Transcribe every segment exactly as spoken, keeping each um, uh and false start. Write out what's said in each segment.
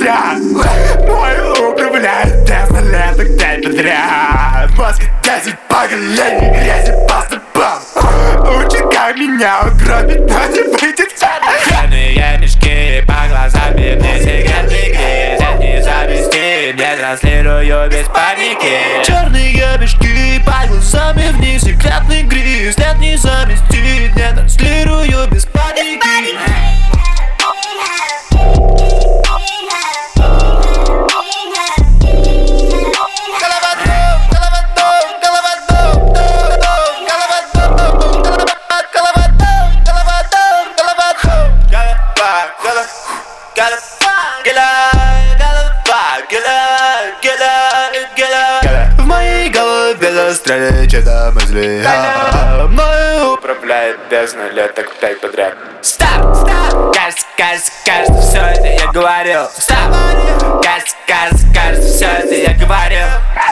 кричат. Мой лук управляет тесно лето пять подряд. Мозг десять поколений грязи по стопам. Учит, как меня угробить, но не выйдет. Черные мешки по глазам, бедный сигаретный гриз. Я не завести, не транслирую без паники. Черные мешки по глазам и вниз, секретный гриз. Нет, не заместить, не транслирую без паники. В моей голове застряли чьи-то мысли. Мною управляет бездна лет так пять подряд. Стоп, стоп. Кажется, кажется, кажется, все это я говорил. Стоп. Кажется, кажется, кажется, все это я говорил.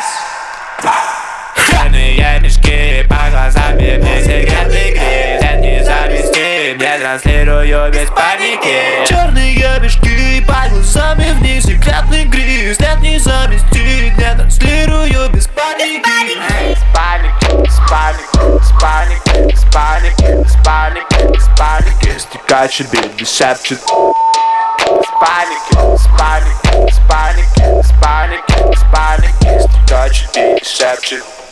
Черные мешки по глазам, бедный сигаретный гриз. Я не завести, не транслирую без паники. Черные мешки по глазам и вниз, секретный гриз. Нет, не заместить, не транслирую без паники. Спальник, спальник, спальник, спальник, спальник, спальник. Стекачий бит шепчет. Спальник, спальник, спальник, спальник, спальник. Стекачий бит шепчет.